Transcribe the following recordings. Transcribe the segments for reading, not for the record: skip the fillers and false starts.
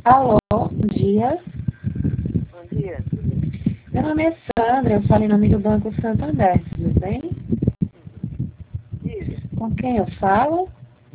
Alô, bom dia. Bom dia. Meu nome é Sandra, eu falo em nome do Banco Santander, tudo bem? Diga. Com quem eu falo?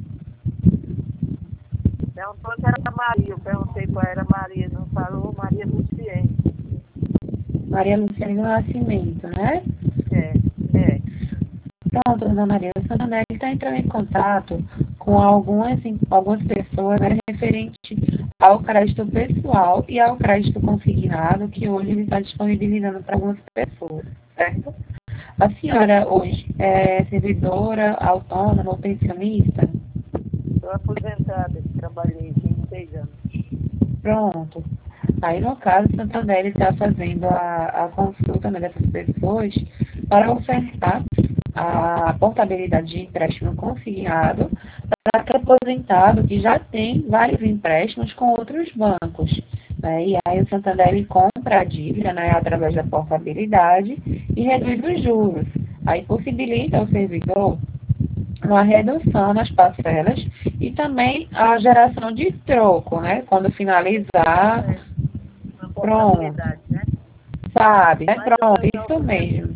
Perguntou que era Maria. Eu perguntei qual era Maria. Não falou Maria Luciene. Maria Luciane do Nascimento, né? É. Pronto, dona Maria, o Santander está entrando em contato com algumas pessoas, né, referente ao crédito pessoal e ao crédito consignado, que hoje ele está disponibilizando para algumas pessoas, certo? A senhora hoje é servidora, autônoma ou pensionista? Estou aposentada. Trabalhei 26 anos. Pronto. Aí, no caso, o Santander está fazendo a consulta, né, dessas pessoas para ofertar a portabilidade de empréstimo consignado para aquele aposentado que já tem vários empréstimos com outros bancos. Né? E aí o Santander ele compra a dívida, né, através da portabilidade e reduz os juros. Aí possibilita ao servidor uma redução nas parcelas e também a geração de troco, né? Quando finalizar, Uma pronto, portabilidade, né? sabe? É Mas pronto, isso mesmo.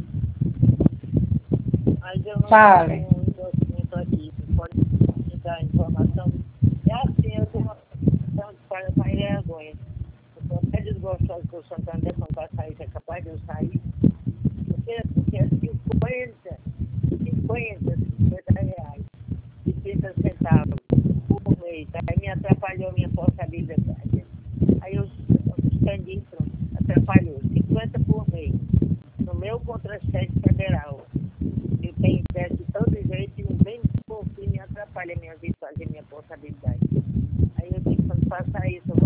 Mas eu não tenho Fale. um endossement aqui. Você pode me dar informação? É assim, eu tenho uma questão de passar vergonha. Eu estou até desgostoso que o Santander, quando vai sair, que é capaz de eu sair. Porque é 50 reais e 30 centavos por mês. Aí me atrapalhou a minha portabilidade. Aí eu suspendi, pronto, atrapalhou. 50 por mês. No meu contra-cheque federal. Eu tenho empréstimo de todo jeito e um bem pouquinho me atrapalha a minha vida, fazer minha portabilidade. Aí eu digo, quando passar isso, eu vou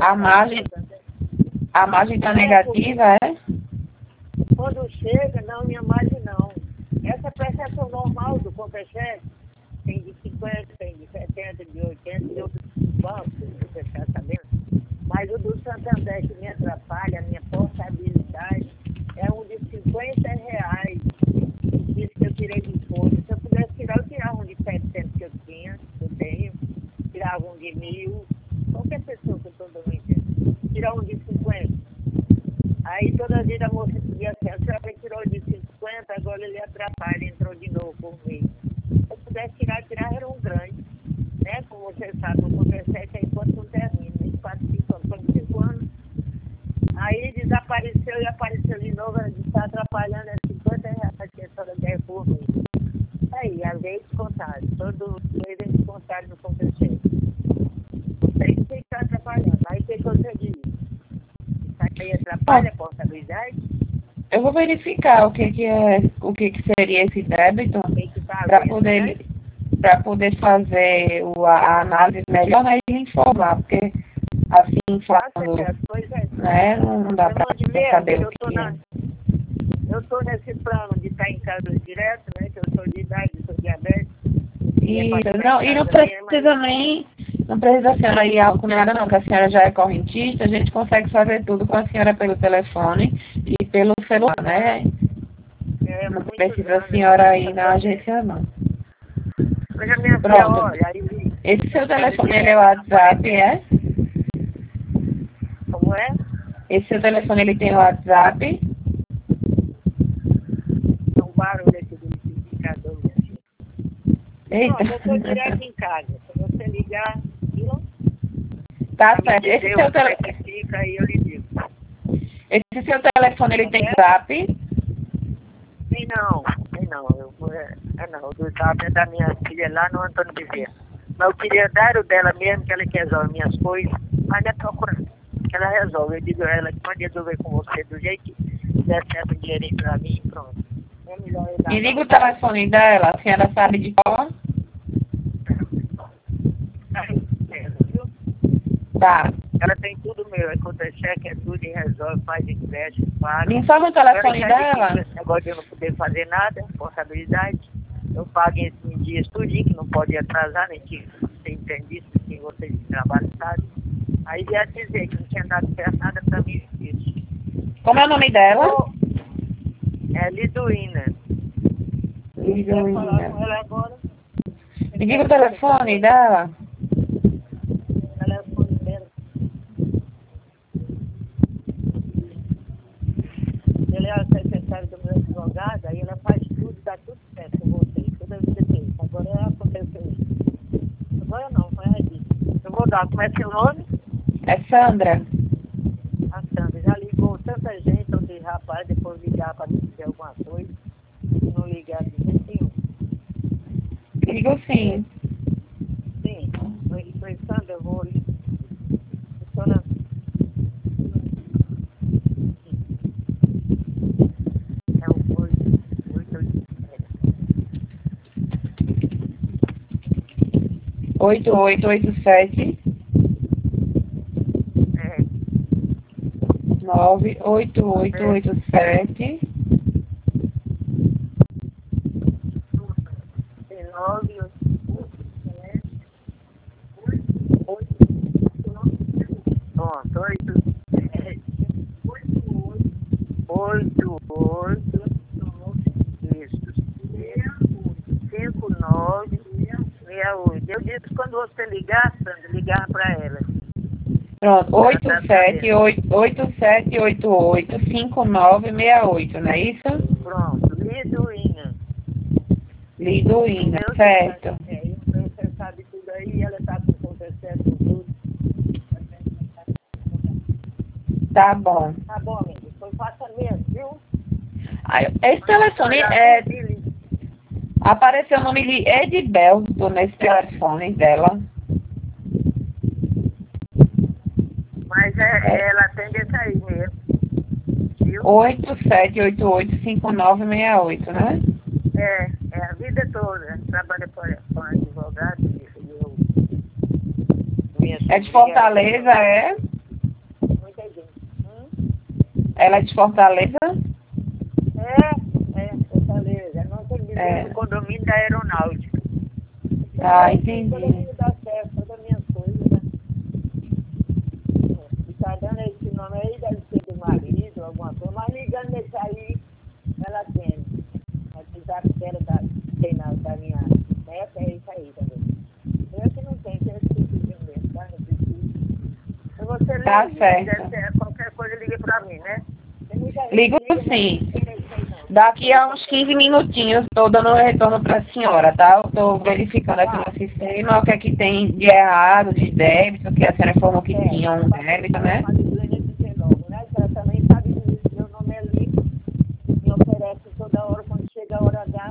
A margem está negativa, é? Quando chega, não, minha margem não. Essa prestação normal do contra-cheque tem de 50, tem de 70, de 80 e outros bancos, você está sabendo? Mas o do Santander que me atrapalha, a minha portabilidade, é um de 50 reais. Isso que eu tirei de imposto. Se eu pudesse tirar, eu tirava um de 700 que eu tenho, tirava um de 1.000, qualquer pessoa que eu estou dando entendo. Tirar um de 50. Aí toda vida a moça dizia assim, a senhora tirou de 50, agora ele atrapalha, entrou de novo por mês. Se eu pudesse tirar era um grande. Né? Como você sabe, no contra-cheque é enquanto não termina, em 4, 5 anos. Quando 5 anos, aí desapareceu e apareceu de novo, está atrapalhando, é 50 reais que a senhora der por mês. Aí, a lei descontado, todo mês é descontado no contra-cheque. Tem que ficar atrapalhando. Aí o que você diz? Isso aí atrapalha a portabilidade? Eu vou verificar o que seria esse débito Tem que estar para vendo, né? poder fazer a análise melhor, né, e informar, porque assim Tá falando, certo, pois é. né, não dá para saber o que é. Eu estou nesse plano de estar em casa direto, né? Que eu sou de idade, sou diabético. Isso, não, e não precisa a senhora ir com nada não, que a senhora já é correntista, a gente consegue fazer tudo com a senhora pelo telefone e pelo celular, né? Não precisa a senhora ir na agência não. Mas a minha filha, Pronto. olha, aí... Esse seu telefone, ele é o WhatsApp, é? Como é? Esse seu telefone, ele tem o WhatsApp? É um barulho aqui do liquidificador, minha filha. Eita. Pronto, eu estou direto em casa. Se você ligar, viu? Tá certo. Esse seu aí eu lhe digo. Esse seu telefone, ele tem WhatsApp? Tem não. Não, o do WhatsApp é da minha filha lá no Antônio Bezerra. Mas eu queria dar o dela mesmo, que ela que resolve minhas coisas, mas não é procurando. Ela resolve. Eu digo a ela que pode resolver com você do jeito que der certo o dinheirinho pra mim e pronto. É melhor eu dar. Me liga o telefone dela, a senhora sabe de qual? Viu? Tá. Ela tem tudo meu, é contra-cheque, é tudo e resolve, faz empréstimo, paga. Me informa o telefone dela. Esse negócio de eu não poder fazer nada, responsabilidade. Eu pago em dias tudinho, que não pode atrasar, nem que você entende isso, que vocês trabalham, sabe? Aí ia dizer que não tinha dado certo nada pra mim. Como é o nome dela? É Liduína. Liduína. Falar com ela agora. Me diga o telefone dela. O telefone dela. vou dar. Como é seu nome? É Sandra. A Sandra. Já ligou tanta gente, eu disse, rapaz, depois ligar para dizer alguma coisa. Se não ligar de jeito nenhum. Ligo sim. Sim. Foi Sandra, eu vou lhe. Doutora. É o 8887 é, 98887 9, 8, 7, 8, 8, isso, 5, 9, 68. Eu disse quando você ligar, Sandra, ligar para ela. Pronto, Ela tá sabendo. 87885968, não é isso? Pronto, Liduína. Liduína, certo. Você sabe tudo aí, ela está com conversa com tudo. Tá bom. Tá bom, amigo, foi fácil mesmo, viu? Esse telefone apareceu o nome de Edbelto nesse telefone dela. Mas ela atende esse aí mesmo, viu? 87885968, né? É a vida toda. Trabalha com advogado. É de Fortaleza, é? Muita gente. Ela é de Fortaleza? Fortaleza. Nós vivemos no condomínio da aeronáutica. Ah, O entendi. condomínio dá certo, todas as minhas coisas, né? E tá dando esse nome aí, deve ser do marido, alguma coisa. Mas ligando nesse aí, ela atende. Apesar que era da minha neta, é isso aí também. Eu que não tenho, tem esse tipo mesmo, tá? Não preciso. Se você liga, Tá certo. qualquer coisa, liga pra mim, né? Ligo sim. Daqui a uns 15 minutinhos estou dando um retorno para a senhora, tá? Eu estou verificando aqui no sistema o que é que tem de errado, de débito, que a senhora informou que tinha um débito, né? Ela também sabe disso, meu nome é Lico, me oferece toda hora, quando chega a hora H.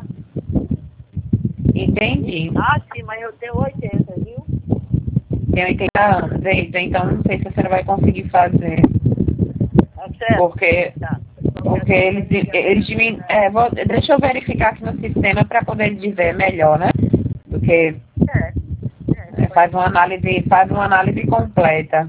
Entendi. Ah, sim, mas eu tenho 80, viu? Tem 80 anos, eita, então não sei se a senhora vai conseguir fazer. Tá certo? Porque eles deixa eu verificar aqui no sistema para poder dizer melhor, né? Do que faz uma análise completa.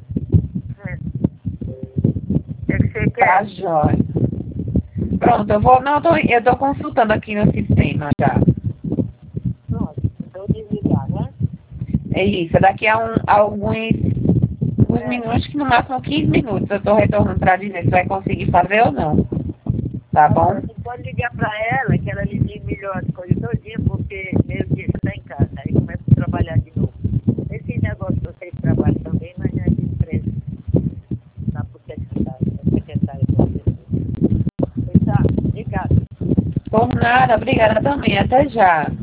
É que você quer? Tá, jóia. Pronto, eu tô consultando aqui no sistema já. Pronto, então desligar, né? É isso, daqui a alguns minutos, acho que no máximo 15 minutos eu tô retornando para dizer se vai conseguir fazer ou não. Tá bom? Você pode ligar pra ela, que ela lhe diz melhor as coisas todinha, porque meio dia você tá em casa, aí começa a trabalhar de novo. Esse negócio que vocês trabalham também, mas não é de empresa. Tá por secretária com você. Pois tá, obrigado. Por nada, obrigada também. Até já.